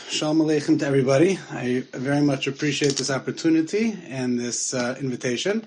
Shalom Aleichem to everybody. I very much appreciate this opportunity and this invitation.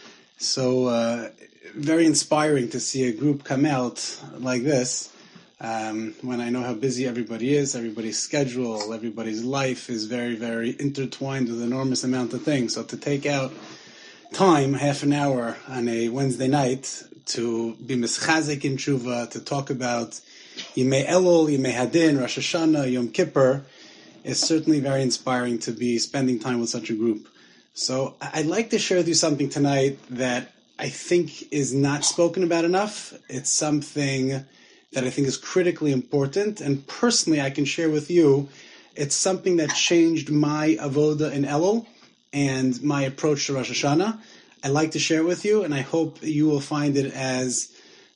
So, very inspiring to see a group come out like this when I know how busy everybody is, everybody's schedule, everybody's life is very, very intertwined with an enormous amount of things. So to take out time, half an hour on a Wednesday night to be mischazik in tshuva, to talk about Yimei Elul, Yimei Hadin, Rosh Hashanah, Yom Kippur, is certainly very inspiring to be spending time with such a group. So I'd like to share with you something tonight that I think is not spoken about enough. It's something that I think is critically important, and personally I can share with you, it's something that changed my avoda in Elul and my approach to Rosh Hashanah. I'd like to share it with you, and I hope you will find it as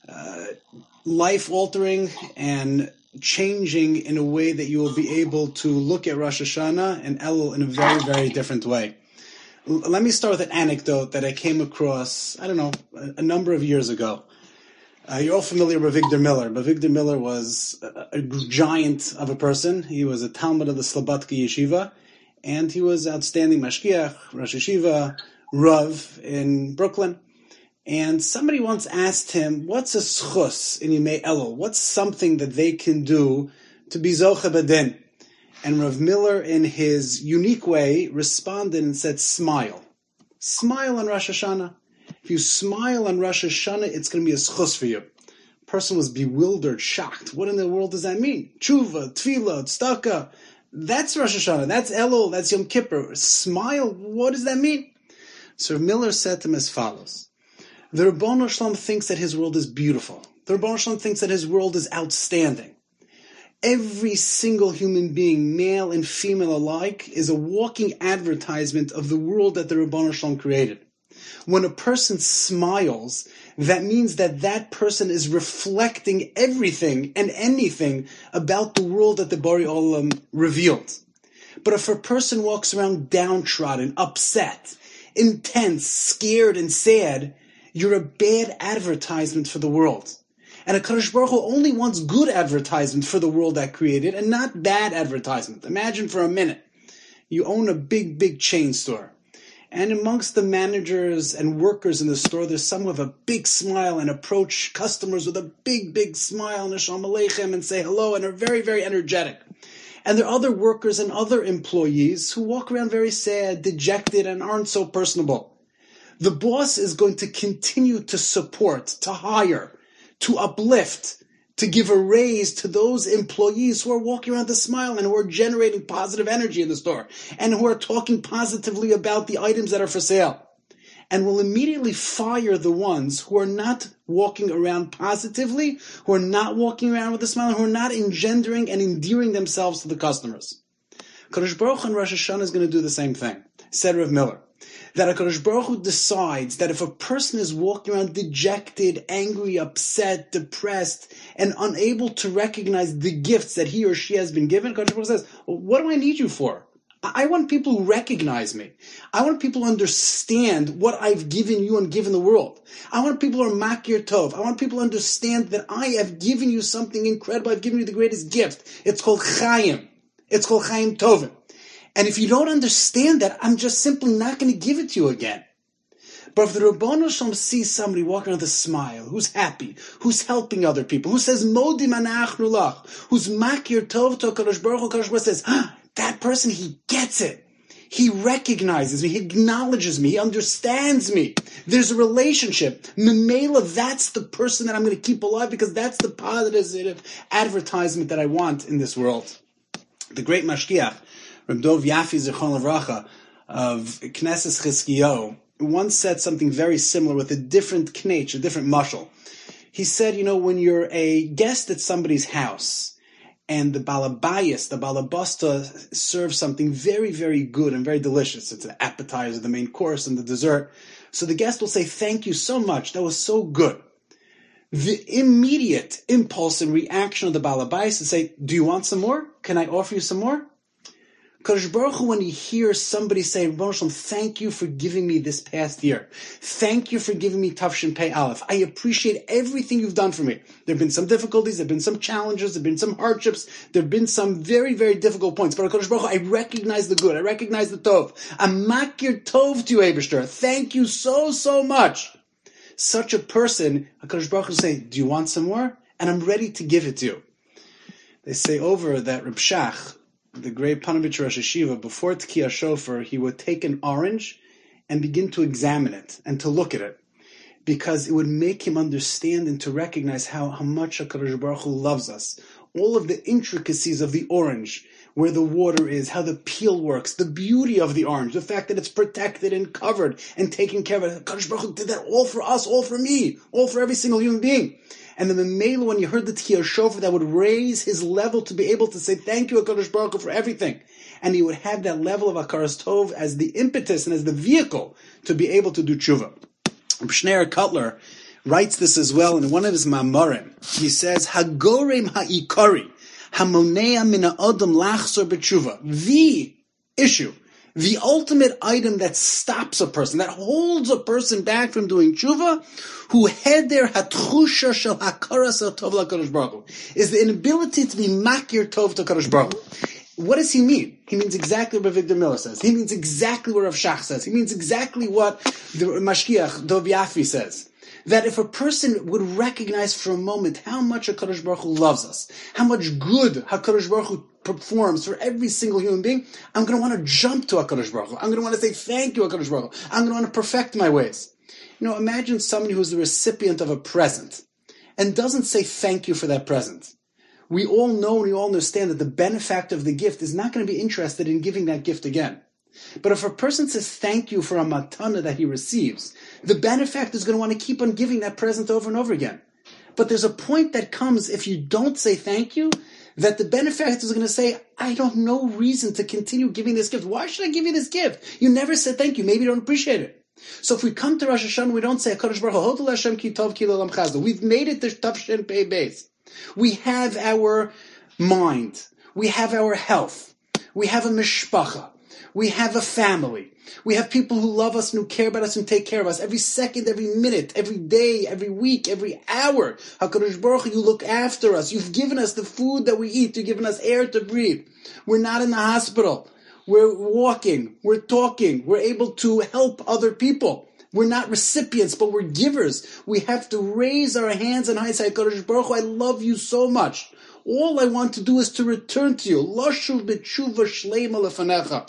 life-altering and changing in a way that you will be able to look at Rosh Hashanah and Elul in a very, very different way. Let me start with an anecdote that I came across, a number of years ago. You're all familiar with Avigdor Miller. Avigdor Miller was a giant of a person. He was a Talmud of the Slobodka Yeshiva, and he was outstanding mashgiach, Rosh Yeshiva, Rav in Brooklyn. And somebody once asked him, what's a schus in Yimei Elul? What's something that they can do to be zocha b'din? And Rav Miller, in his unique way, responded and said, smile. Smile on Rosh Hashanah. If you smile on Rosh Hashanah, it's going to be a schus for you. The person was bewildered, shocked. What in the world does that mean? Tshuva, tefillah, tzedakah. That's Rosh Hashanah. That's Elul. That's Yom Kippur. Smile. What does that mean? So Rav Miller said to him as follows. The Ribbono Shel Olam thinks that his world is beautiful. The Ribbono Shel Olam thinks that his world is outstanding. Every single human being, male and female alike, is a walking advertisement of the world that the Ribbono Shel Olam created. When a person smiles, that means that that person is reflecting everything and anything about the world that the Borei Olam revealed. But if a person walks around downtrodden, upset, intense, scared, and sad, you're a bad advertisement for the world. And HaKadosh Baruch Hu only wants good advertisement for the world that created and not bad advertisement. Imagine for a minute, you own a big, big chain store. And amongst the managers and workers in the store, there's some who have a big smile and approach customers with a big, big smile and Shalom Aleichem and say hello and are very, very energetic. And there are other workers and other employees who walk around very sad, dejected, and aren't so personable. The boss is going to continue to support, to hire, to uplift, to give a raise to those employees who are walking around with a smile and who are generating positive energy in the store and who are talking positively about the items that are for sale. And will immediately fire the ones who are not walking around positively, who are not walking around with a smile, and who are not engendering and endearing themselves to the customers. Kadosh Baruch Hu in Rosh Hashanah is going to do the same thing, said Rav Miller. That HaKadosh Baruch Hu decides that if a person is walking around dejected, angry, upset, depressed, and unable to recognize the gifts that he or she has been given, HaKadosh Baruch Hu says, well, what do I need you for? I want people who recognize me. I want people who understand what I've given you and given the world. I want people who are makir tov. I want people to understand that I have given you something incredible. I've given you the greatest gift. It's called Chaim. It's called Chaim Tovim. And if you don't understand that, I'm just simply not going to give it to you again. But if the Ribbono Shel Olam sees somebody walking with a smile, who's happy, who's helping other people, who says, Modim anachnu lach, who's makir tov to HaKadosh Baruch Hu, HaKadosh Baruch Hu says, that person, he gets it. He recognizes me, he acknowledges me, he understands me. There's a relationship. Memela, that's the person that I'm going to keep alive because that's the positive advertisement that I want in this world. The great mashgiach, Reb Dov Yafi Zichron Livracha of Knesset Chizkiyahu once said something very similar with a different knech, a different mashal. He said, when you're a guest at somebody's house and the balabayas, the balabasta serves something very, very good and very delicious. It's an appetizer, the main course, and the dessert. So the guest will say, thank you so much. That was so good. The immediate impulse and reaction of the balabayas is to say, do you want some more? Can I offer you some more? Kadosh Baruch Hu, when he hears somebody say, Rebbeinu Shalom, thank you for giving me this past year. Thank you for giving me Tafshin Pei Aleph. I appreciate everything you've done for me. There have been some difficulties, there have been some challenges, there have been some hardships, there have been some very, very difficult points. But Kadosh Baruch Hu, I recognize the good, I recognize the Tov. I'm makir Tov to you, Eibishter. Thank you so, so much. Such a person, Kadosh Baruch Hu will say, do you want some more? And I'm ready to give it to you. They say over that Reb Shach, the great Panovich Rosh Hashiva, before Tkiya Shofar, he would take an orange and begin to examine it and to look at it, because it would make him understand and to recognize how much HaKadosh Baruch Hu loves us. All of the intricacies of the orange, where the water is, how the peel works, the beauty of the orange, the fact that it's protected and covered and taken care of. HaKadosh Baruch Hu did that all for us, all for me, all for every single human being. And then the Mela, when you heard the Tkiya Shofar, that would raise his level to be able to say, thank you, HaKadosh Baruch Hu, for everything. And he would have that level of Hakaras Tov as the impetus and as the vehicle to be able to do tshuva. Shneur Cutler writes this as well in one of his Ma'amarim. He says, Hagorem ha'ikari, hamonea mina adam lachzor b'tshuva. The issue, the ultimate item that stops a person, that holds a person back from doing tshuva, who heder hatchusha shel hakaras tov l'Kadosh Baruch Hu, is the inability to be makir tov to Kadosh Baruch Hu. What does he mean? He means exactly what Victor Miller says. He means exactly what Rav Shach says. He means exactly what the Mashkiach Dov Yafi says. That if a person would recognize for a moment how much HaKadosh Baruch Hu loves us, how much good HaKadosh Baruch Hu performs for every single human being, I'm going to want to jump to HaKadosh Baruch Hu. I'm going to want to say thank you, HaKadosh Baruch Hu. I'm going to want to perfect my ways. You know, imagine somebody who's the recipient of a present and doesn't say thank you for that present. We all know and we all understand that the benefactor of the gift is not going to be interested in giving that gift again. But if a person says thank you for a matana that he receives, the benefactor is going to want to keep on giving that present over and over again. But there's a point that comes if you don't say thank you, that the benefactor is going to say, I don't have no reason to continue giving this gift. Why should I give you this gift? You never said thank you. Maybe you don't appreciate it. So if we come to Rosh Hashanah, we don't say, HaKadosh Baruch Hu, Hodel Hashem ki tov ki l'olam chazdo. We've made it to Tafshin Pei Beis. We have our mind. We have our health. We have a mishpacha. We have a family. We have people who love us and who care about us and take care of us every second, every minute, every day, every week, every hour. HaKadosh Baruch Hu, you look after us. You've given us the food that we eat. You've given us air to breathe. We're not in the hospital. We're walking. We're talking. We're able to help other people. We're not recipients, but we're givers. We have to raise our hands and say, HaKadosh Baruch Hu, I love you so much. All I want to do is to return to you. Lashuv b'tshuva shleima lefanecha.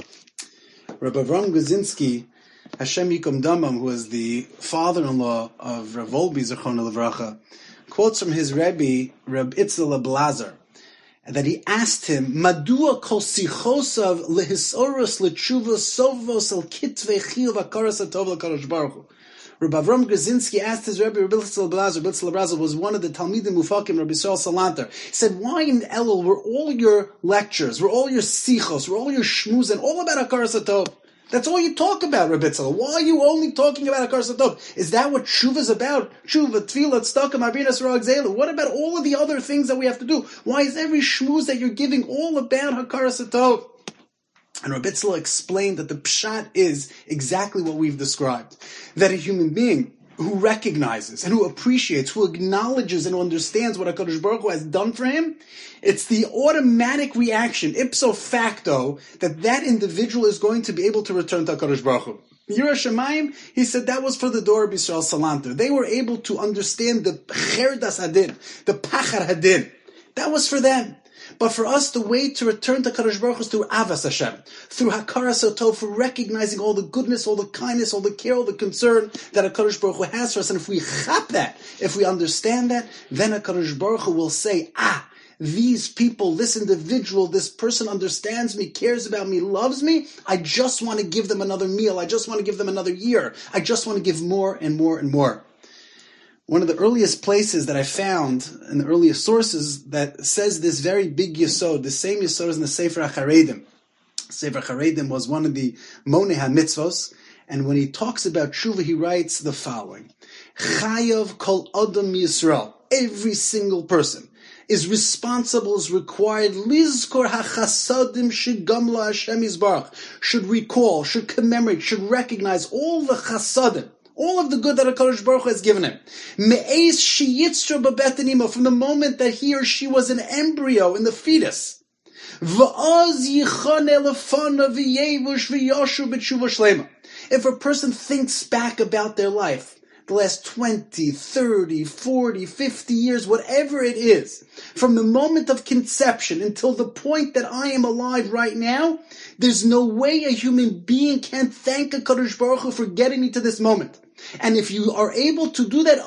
Rabbi Avram Gazinski, Hashem Yikom Damam, who is the father-in-law of Rav Volbe Zechron Levracha, quotes from his Rebbe, Reb Itzel Blazer, that he asked him, Madua kol sichosav lehisoros letshuva sovos el kitvei chiyuv hakaras hatov l'Kadosh Baruch Hu. Rabbi Avram Gazinski asked his Rebbe, Rabbi Itzel Blazer. Rabbi Itzel Blazer was one of the Talmidim Mufakim, Rabbi Yisrael Salanter. He said, why in Elul were all your lectures, were all your sichos, were all your shmuz, and all about hakaras hatov? That's all you talk about, Rabbi Itzel. Why are you only talking about hakaras hatov? Is that what tshuva is about? Tshuva, tefillah, tzedakah, marbinas, ra'ag zela. What about all of the other things that we have to do? Why is every shmuz that you're giving all about hakaras hatov? And Rabbi Itzel explained that the pshat is exactly what we've described. That a human being who recognizes and who appreciates, who acknowledges and who understands what HaKadosh Baruch Hu has done for him, it's the automatic reaction, ipso facto, that individual is going to be able to return to HaKadosh Baruch Hu. Yirah Shamayim, he said that was for the Dor of Yisrael Salanter. They were able to understand the Cherdas Hadin, the Pachar Hadin. That was for them. But for us, the way to return to Kadosh Baruch Hu is through Avas Hashem, through Hakaras Hatov, for recognizing all the goodness, all the kindness, all the care, all the concern that HaKadosh Baruch Hu has for us. And if we chap that, if we understand that, then HaKadosh Baruch Hu will say, these people, this individual, this person understands me, cares about me, loves me. I just want to give them another meal. I just want to give them another year. I just want to give more and more and more. One of the earliest places that I found in the earliest sources that says this very big yesod, the same yesod is in the Sefer HaCharedim. Sefer HaCharedim was one of the Monei HaMitzvos, and when he talks about tshuva, he writes the following: Chayav kol adam Yisrael, every single person, is responsible, is required, lizkor hachasadim shigamla Hashem Yisbarach, should recall, should commemorate, should recognize all the chasadim, all of the good that HaKadosh Baruch Hu has given him. Me'ez sheyitzra b'beten imo, from the moment that he or she was an embryo in the fetus. V'az yichane lefana v'yevush v'yoshu b'tshuva shlema. If a person thinks back about their life, the last 20, 30, 40, 50 years, whatever it is, from the moment of conception until the point that I am alive right now, there's no way a human being can thank HaKadosh Baruch Hu for getting me to this moment. And if you are able to do that,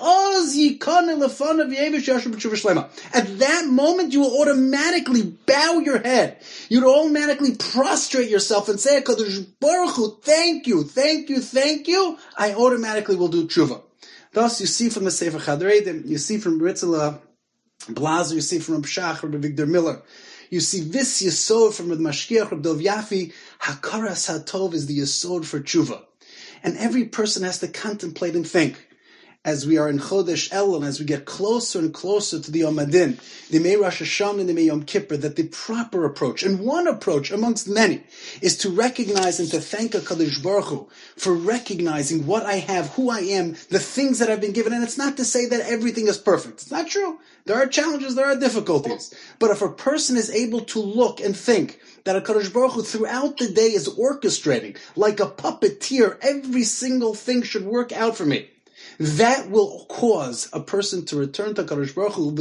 at that moment you will automatically bow your head. You'd automatically prostrate yourself and say, HaKadosh Baruch Hu, thank you, thank you, thank you. I automatically will do tshuva. Thus, you see from the Sefer Chadar Eidim, you see from Ritzela Blazer, you see from Reb Shach, Reb Victor Miller, you see this Yesod from Reb Mashkiach, Reb Dov Yafi. Hakaras HaTov is the Yesod for tshuva. And every person has to contemplate and think, as we are in Chodesh Elul, and as we get closer and closer to the Yom Adin, the Mei Rosh Hashanah and the Mei Yom Kippur, that the proper approach, and one approach amongst many, is to recognize and to thank HaKadosh Baruch Hu for recognizing what I have, who I am, the things that I've been given. And it's not to say that everything is perfect. It's not true. There are challenges, there are difficulties. But if a person is able to look and think that HaKadosh Baruch Hu throughout the day is orchestrating, like a puppeteer, every single thing should work out for me, that will cause a person to return to HaKadosh Baruch Hu,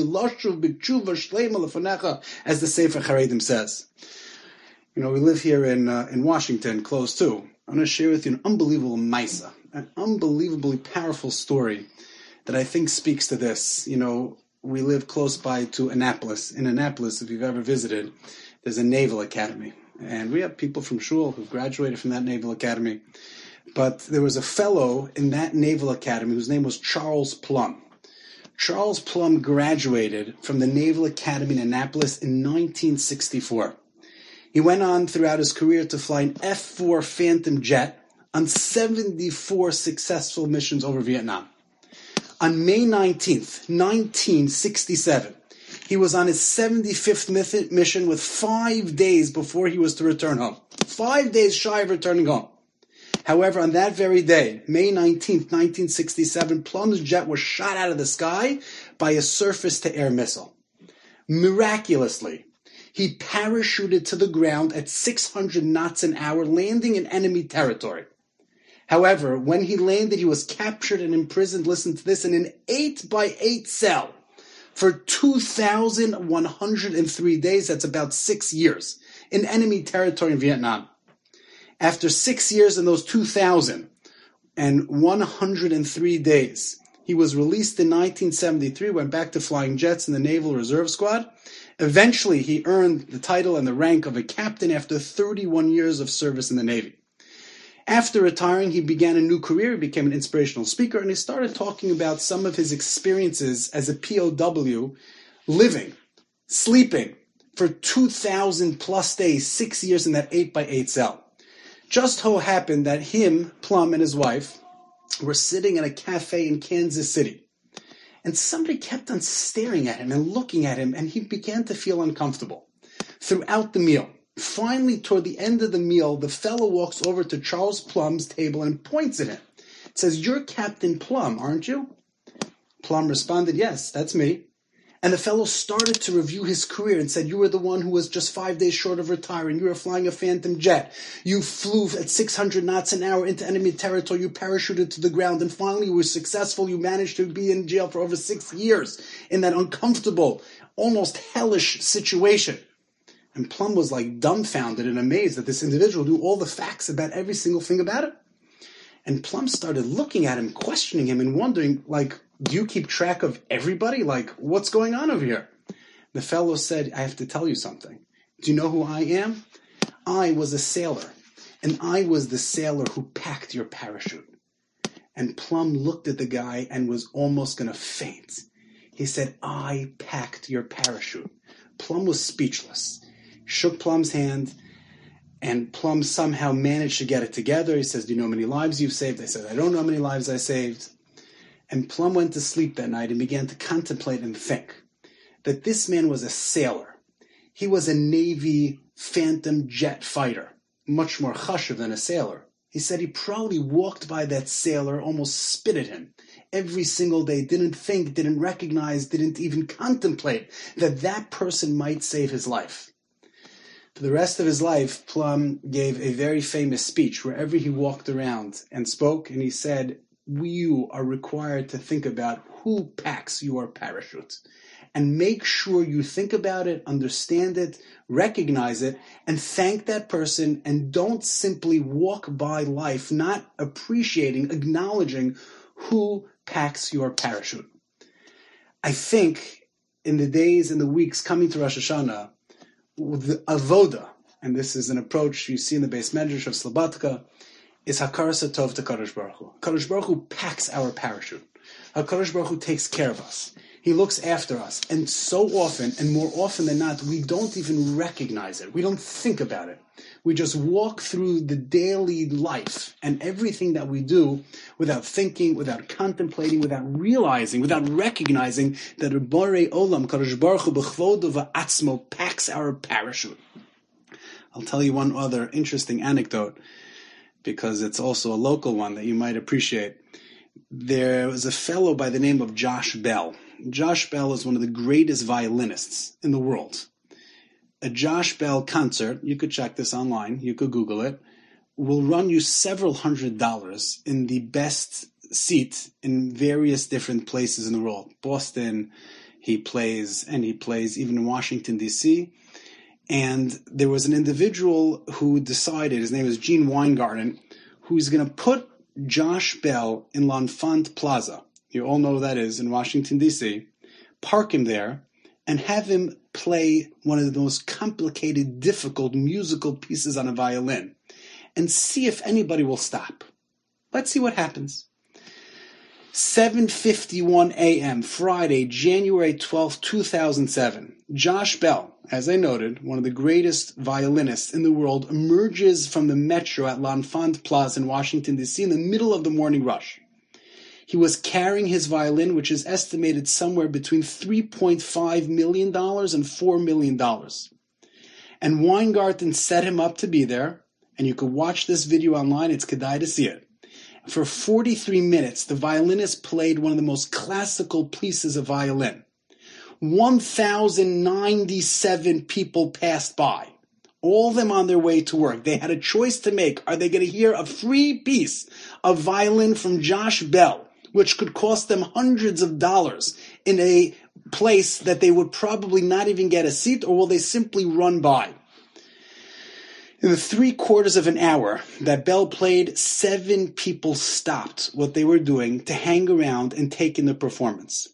as the Sefer Charedim says. You know, we live here in Washington, close to. I'm going to share with you an unbelievable maisa, an unbelievably powerful story that I think speaks to this. You know, we live close by to Annapolis. In Annapolis, if you've ever visited, there's a naval academy. And we have people from Shul who've graduated from that naval academy. But there was a fellow in that naval academy whose name was Charles Plum. Charles Plum graduated from the Naval Academy in Annapolis in 1964. He went on throughout his career to fly an F-4 Phantom jet on 74 successful missions over Vietnam. On May 19th, 1967, he was on his 75th mission with 5 days before he was to return home. 5 days shy of returning home. However, on that very day, May 19th, 1967, Plum's jet was shot out of the sky by a surface-to-air missile. Miraculously, he parachuted to the ground at 600 knots an hour, landing in enemy territory. However, when he landed, he was captured and imprisoned, listen to this, in an 8x8 cell for 2,103 days, that's about 6 years, in enemy territory in Vietnam. After 6 years in those 2,103 days, he was released in 1973, went back to flying jets in the Naval Reserve Squad. Eventually, he earned the title and the rank of a captain after 31 years of service in the Navy. After retiring, he began a new career. He became an inspirational speaker, and he started talking about some of his experiences as a POW, living, sleeping for 2,000 plus days, 6 years in that 8x8 cell. Just so happened that him, Plum, and his wife were sitting in a cafe in Kansas City. And somebody kept on staring at him and looking at him, and he began to feel uncomfortable throughout the meal. Finally, toward the end of the meal, the fellow walks over to Charles Plum's table and points at him. It says, "You're Captain Plum, aren't you?" Plum responded, "Yes, that's me." And the fellow started to review his career and said, "You were the one who was just 5 days short of retiring. You were flying a Phantom jet. You flew at 600 knots an hour into enemy territory. You parachuted to the ground. And finally, you were successful. You managed to be in jail for over 6 years in that uncomfortable, almost hellish situation." And Plum was like dumbfounded and amazed that this individual knew all the facts about every single thing about it. And Plum started looking at him, questioning him, and wondering, like, "Do you keep track of everybody? Like, what's going on over here?" The fellow said, "I have to tell you something. Do you know who I am? I was a sailor, and I was the sailor who packed your parachute." And Plum looked at the guy and was almost going to faint. He said, "I packed your parachute." Plum was speechless. Shook Plum's hand, and Plum somehow managed to get it together. He says, "Do you know how many lives you've saved?" I said, "I don't know how many lives I saved." And Plum went to sleep that night and began to contemplate and think. that this man was a sailor. He was a Navy Phantom jet fighter, much more chashuv than a sailor. He said he probably walked by that sailor, almost spit at him every single day, didn't think, didn't recognize, didn't even contemplate that that person might save his life. For the rest of his life, Plum gave a very famous speech wherever he walked around and spoke, and he said, you are required to think about who packs your parachute. And make sure you think about it, understand it, recognize it, and thank that person, and don't simply walk by life not appreciating, acknowledging who packs your parachute. I think in the days and the weeks coming to Rosh Hashanah, the avoda, and this is an approach you see in the Beis Medrash of Slobodka, is hakaras hatov to Kadosh Baruch Hu. Kadosh Baruch Hu packs our parachute. HaKadosh Baruch Hu takes care of us. He looks after us. And so often, and more often than not, we don't even recognize it. We don't think about it. We just walk through the daily life and everything that we do without thinking, without contemplating, without realizing, without recognizing that Borei Olam, Kadosh Baruch Hu, b'chvodo v'atzmo, packs our parachute. I'll tell you one other interesting anecdote, because it's also a local one that you might appreciate. There was a fellow by the name of Josh Bell. Josh Bell is one of the greatest violinists in the world. A Josh Bell concert, you could check this online, you could Google it, will run you several $100s in the best seat in various different places in the world. Boston, he plays even in Washington, D.C., and there was an individual who decided, his name is Gene Weingarten, who's going to put Josh Bell in L'Enfant Plaza. You all know who that is in Washington, D.C. Park him there and have him play one of the most complicated, difficult musical pieces on a violin and see if anybody will stop. Let's see what happens. 7:51 a.m., Friday, January 12, 2007. Josh Bell, as I noted, one of the greatest violinists in the world, emerges from the metro at L'Enfant Plaza in Washington, D.C. in the middle of the morning rush. He was carrying his violin, which is estimated somewhere between $3.5 million and $4 million. And Weingarten set him up to be there, and you can watch this video online, it's kedai to see it. For 43 minutes, the violinist played one of the most classical pieces of violin. 1,097 people passed by, all of them on their way to work. They had a choice to make. Are they going to hear a free piece of violin from Josh Bell, which could cost them hundreds of dollars in a place that they would probably not even get a seat, or will they simply run by? In the 3/4 of an hour that Bell played, 7 people stopped what they were doing to hang around and take in the performance.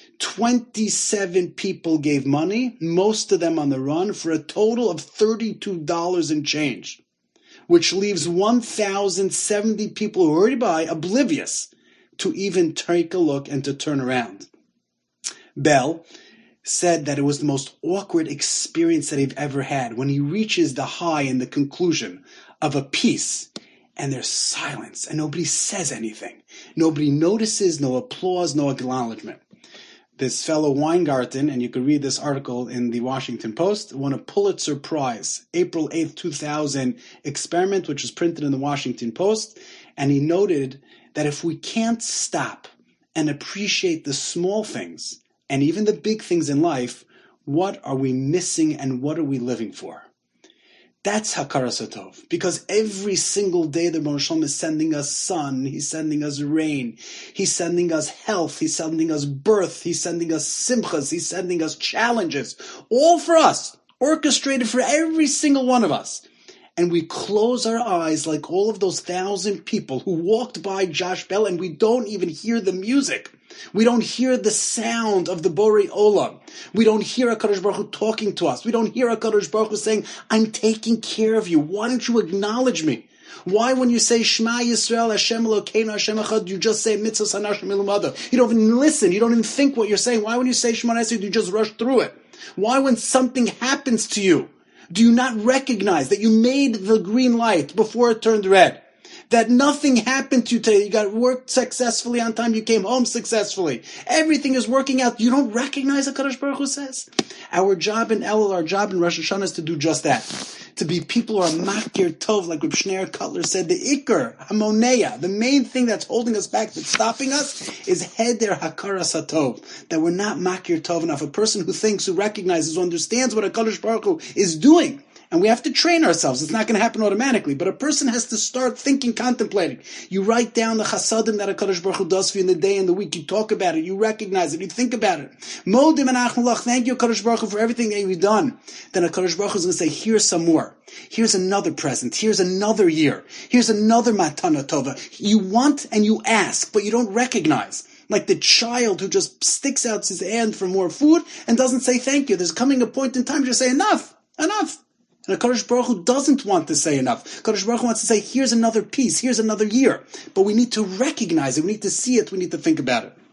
27 people gave money, most of them on the run, for a total of $32 and change, which leaves 1,070 people who are already by oblivious to even take a look and to turn around. Bell said that it was the most awkward experience that he'd ever had when he reaches the high and the conclusion of a piece, and there's silence, and nobody says anything. Nobody notices, no applause, no acknowledgement. This fellow Weingarten, and you can read this article in the Washington Post, won a Pulitzer Prize, April 8th, 2000 experiment, which was printed in the Washington Post, and he noted that if we can't stop and appreciate the small things, and even the big things in life, what are we missing and what are we living for? That's hakaras hatov, because every single day the Baruch Shalom is sending us sun, he's sending us rain, he's sending us health, he's sending us birth, he's sending us simchas, he's sending us challenges, all for us, orchestrated for every single one of us. And we close our eyes like all of those 1,000 people who walked by Josh Bell, and we don't even hear the music. We don't hear the sound of the Borei Olam. We don't hear HaKadosh Baruch Hu talking to us. We don't hear HaKadosh Baruch Hu saying, I'm taking care of you. Why don't you acknowledge me? Why, when you say Shema Yisrael, Hashem Elokeinu, Hashem Echad, you just say Mitzvos Hanashim Milumado? You don't even listen. You don't even think what you're saying. Why, when you say Shema Yisrael, you just rush through it? Why, when something happens to you, do you not recognize that you made the green light before it turned red? that nothing happened to you today. You got worked successfully on time. You came home successfully. Everything is working out. You don't recognize what HaKadosh Baruch Hu says? Our job in Elul, our job in Rosh Hashanah is to do just that. To be people who are makir tov, like Reb Shneur Cutler said, the ikar, hamoneya, the main thing that's holding us back, that's stopping us, is heder hakaras hatov, that we're not makir tov enough. A person who thinks, who recognizes, who understands what HaKadosh Baruch Hu is doing. And we have to train ourselves. It's not going to happen automatically. But a person has to start thinking, contemplating. You write down the chasadim that HaKadosh Baruch Hu does for you in the day and the week. You talk about it. You recognize it. You think about it. Modim and achnulach. Thank you, HaKadosh Baruch Hu, for everything that you've done. Then HaKadosh Baruch Hu is going to say, here's some more. Here's another present. Here's another year. Here's another matana tova. You want and you ask, but you don't recognize. Like the child who just sticks out his hand for more food and doesn't say thank you. There's coming a point in time to say enough. Enough. And HaKadosh Baruch Hu doesn't want to say enough. HaKadosh Baruch Hu wants to say, here's another piece, here's another year. But we need to recognize it, we need to see it, we need to think about it.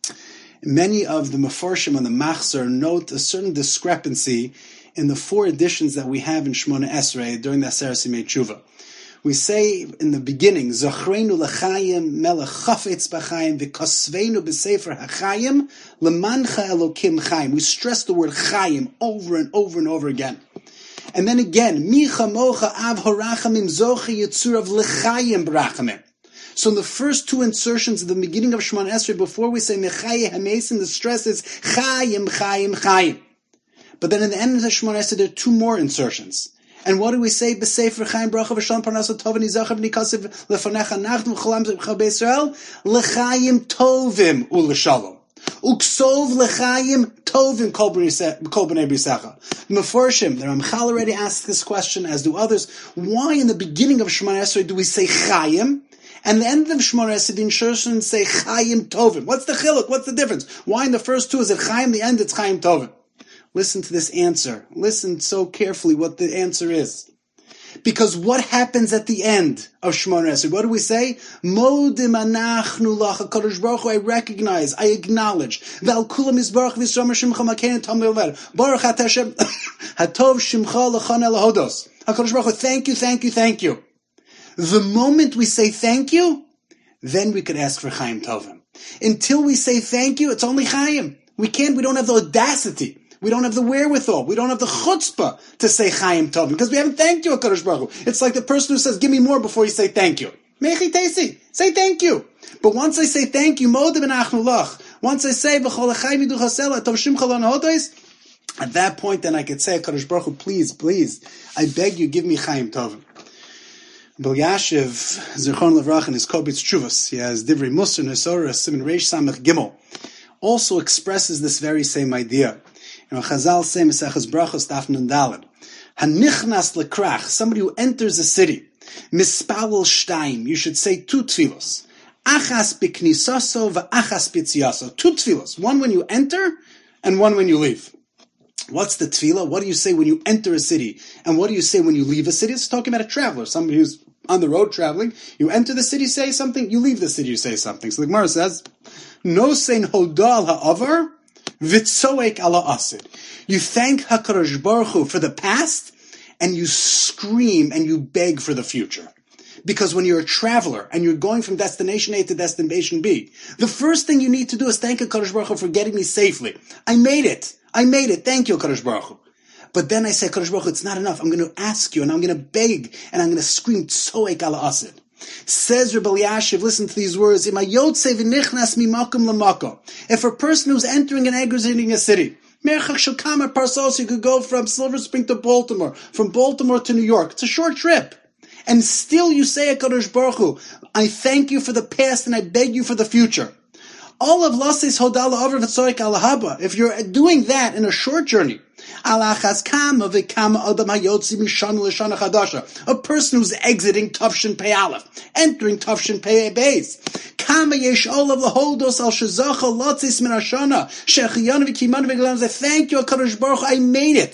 Many of the Mefarshim on the Machzor note a certain discrepancy in the 4 editions that we have in Shmona Esrei during the Aseret Simei Tshuva. We say in the beginning, Zochreinu l'chayim melech chafetz b'chayim v'kosveinu b'sefer hachayim lemancha elokim chayim. We stress the word chayim over and over and over again. And then again, Micha Mocha Av Horachamim Zoche Yitzurav L'chayim B'rachamim. So in the first 2 insertions at the beginning of Shemona Esrei, before we say Mechaye Hamesim, the stress is Chayim, Chayim, Chayim. But then in the end of the Shemona Esrei, there are 2 more insertions. And what do we say? B'Sefer Chayim Bracha V'Shalom Parnasa Tov V'Nizachav V'Nikasev L'Fanecha Nachnu V'Cholam Z'B'Chal B'Yisrael L'chayim Tovim U'L'Shalom. Uksov l'chayim tovim kol b'nei brisacha. Mefarshim, the Ramchal already asked this question, as do others. Why in the beginning of Shemona Esrei do we say chayim, and the end of Shemona Esrei the insertions say chayim tovim? What's the chiluk? What's the difference? Why in the first 2 is it chayim, the end it's chayim tovim? Listen to this answer. Listen so carefully what the answer is. Because what happens at the end of Shemona Esrei? What do we say? Modim anachnu lach HaKadosh Baruch Hu, I recognize, I acknowledge. V'al kulam yisbarach v'yisramer shimcha makein tam le'over. Baruch at Hashem, hatov shimcha l'chon el hodos. HaKadosh Baruch Hu, thank you, thank you, thank you. The moment we say thank you, then we could ask for Chaim Tovim. Until we say thank you, it's only Chaim. We don't have the audacity. We don't have the wherewithal. We don't have the chutzpah to say Chaim Tovim because we haven't thanked you, HaKadosh Baruch Hu. It's like the person who says, give me more before you say thank you. Mechi Tesi, say thank you. But once I say thank you, Modim and Achnulach, once I say, V'chol Chaim Yidu Chasela, Tov Shimcha Lan Hodos, at that point then I could say, HaKadosh Baruch Hu, please, please, I beg you, give me Chaim Tovim. Bel Yashiv, Zirchon Levrach, in his Kobitz Tshuvos, he has Divrei Musar, Nesora, Siman Reish Samech Gimel, also expresses this very same idea. Chazal say Mesechus Brachos Daf Nun Daled. Hanichnas lekrach, somebody who enters a city. Mispalel shtaim, you should say 2 tfilos. Achas b'knisaso v'achas b'tziaso. 2 tfilos, one when you enter and one when you leave. What's the tefillah? What do you say when you enter a city? And what do you say when you leave a city? It's talking about a traveler, somebody who's on the road traveling. You enter the city, say something. You leave the city, you say something. So the Gemara says, no sein hodal ha'avar, Vitzoek ala asid. You thank HaKadosh Baruch Hu for the past, and you scream and you beg for the future. Because when you're a traveler and you're going from destination A to destination B, the first thing you need to do is thank HaKadosh Baruch Hu for getting me safely. I made it. Thank you, HaKadosh Baruch Hu. But then I say, HaKadosh Baruch Hu, it's not enough. I'm going to ask you and I'm going to beg and I'm going to scream Tzoek ala asid. Says Rebbe Yashiv, listen to these words. If a person who's entering and exiting a city, you could go from Silver Spring to Baltimore, from Baltimore to New York. It's a short trip. And still you say, HaKadosh Baruch Hu, I thank you for the past and I beg you for the future. All of Lasis Hodala over V'tzoik Alahaba, if you're doing that in a short journey, a person who's exiting Tavshin Pei Aleph, entering Tavshin Pei Beis. Thank you, HaKadosh Baruch Hu, I made it.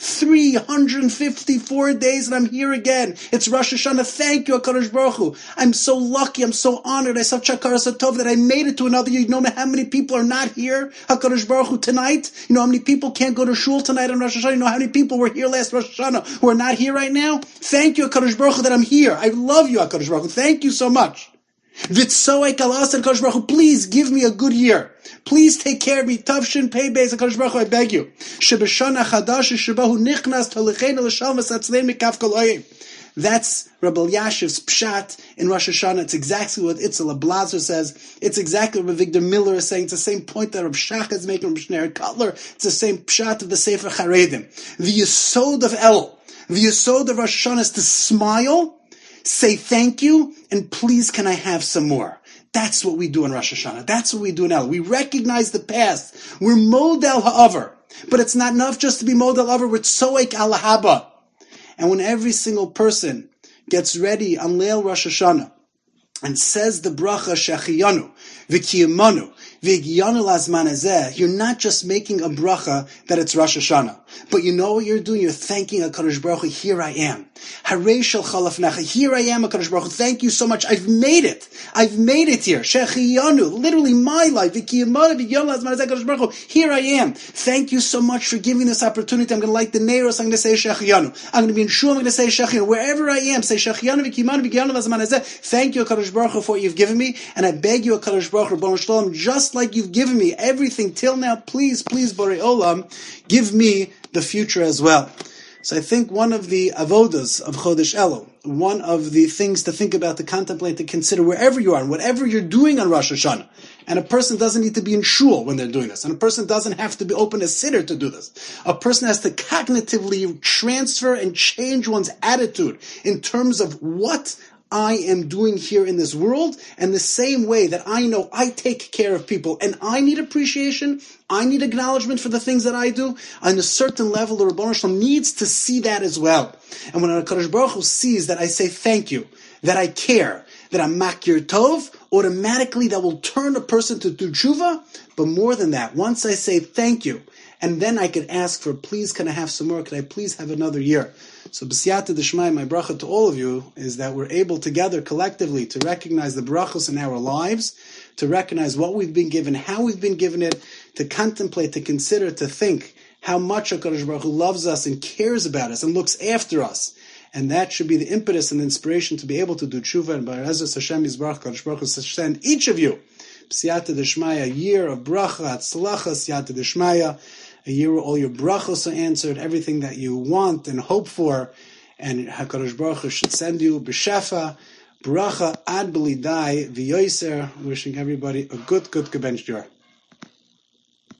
354 days and I'm here again. It's Rosh Hashanah. Thank you, HaKadosh Baruch Hu. I'm so lucky. I'm so honored. I saw Chakara Satov that I made it to another year. You know how many people are not here, HaKadosh Baruch Hu, tonight? You know how many people can't go to shul tonight on Rosh Hashanah? You know how many people were here last Rosh Hashanah who are not here right now? Thank you, HaKadosh Baruch Hu, that I'm here. I love you, HaKadosh Baruch Hu. Thank you so much. Vitzoek alas HaKadosh Baruch Hu, please give me a good year. Please take care of me. Tavshin pei beis HaKadosh Baruch Hu, I beg you. Shebeshana chadash shebahu nichnas tolicheinu l'shalom v'satzlein mikaf kol oyim. That's Rabbi Elyashiv's pshat in Rosh Hashanah. It's exactly what Itzel Blazer says. It's exactly what Victor Miller is saying. It's the same point that Rabbi Shach is making, Rabbi Shneur Kotler. It's the same pshat of the Sefer Charedim. The Yesod of El, the Yesod of Rosh Hashanah is to smile, say thank you, and please can I have some more? That's what we do in Rosh Hashanah. That's what we do in El. We recognize the past. We're model ha'avar. But it's not enough just to be model ha'avar. We're tzoek al haba. And when every single person gets ready on Leil Rosh Hashanah and says the bracha shechiyanu, v'kiyamanu, v'gyanu lazman hazeh, you're not just making a bracha that it's Rosh Hashanah. But you know what you're doing? You're thanking HaKadosh Baruch Hu, here I am. Harei shel chalaf necha, here I am, HaKadosh Baruch Hu, thank you so much. I've made it. I've made it here. Shechiyanu, literally my life. V'kiyamanu, v'gyanu lazman hazeh, HaKadosh Baruch Hu, here I am. Thank you so much for giving this opportunity. I'm going to light the neiros, I'm going to say Shechiyanu. I'm going to be in shul, I'm going to say Shechiyanu. Wherever I am, say Shechiyanu, v'kiyamanu, v'gyanu lazman hazeh. Thank you, HaKadosh Baruch Hu, for what you've given me. And I beg you, HaKadosh Baruch Hu, Ribono Shel Olam, just like you've given me everything till now, please, Borei Olam, give me the future as well. So I think one of the avodas of Chodesh Elul, one of the things to think about, to contemplate, to consider wherever you are and whatever you're doing on Rosh Hashanah. And a person doesn't need to be in shul when they're doing this. And a person doesn't have to be open a siddur to do this. A person has to cognitively transfer and change one's attitude in terms of what I am doing here in this world, and the same way that I know I take care of people and I need appreciation, I need acknowledgement for the things that I do, on a certain level the Ribono Shel Olam needs to see that as well. And when HaKadosh Baruch Hu sees that I say thank you, that I care, that I'm makir tov, automatically that will turn a person to do tshuva. But more than that, once I say thank you, and then I could ask for, please can I have some more, could I please have another year? So b'siyata d'shmai, my bracha to all of you is that we're able together collectively to recognize the brachos in our lives, to recognize what we've been given, how we've been given it, to contemplate, to consider, to think how much HaKadosh Baruch Hu loves us and cares about us and looks after us. And that should be the impetus and the inspiration to be able to do tshuva. And B'ezras Hashem Yisbarach, HaKadosh Baruch Hu send each of you b'siyata d'shmai, a year of bracha, atzlacha, siyata d'shmai, a year where all your brachos are answered, everything that you want and hope for, and HaKadosh Baruch Hu should send you b'shefa, bracha ad b'lidai v'yoser, wishing everybody a good gebench year.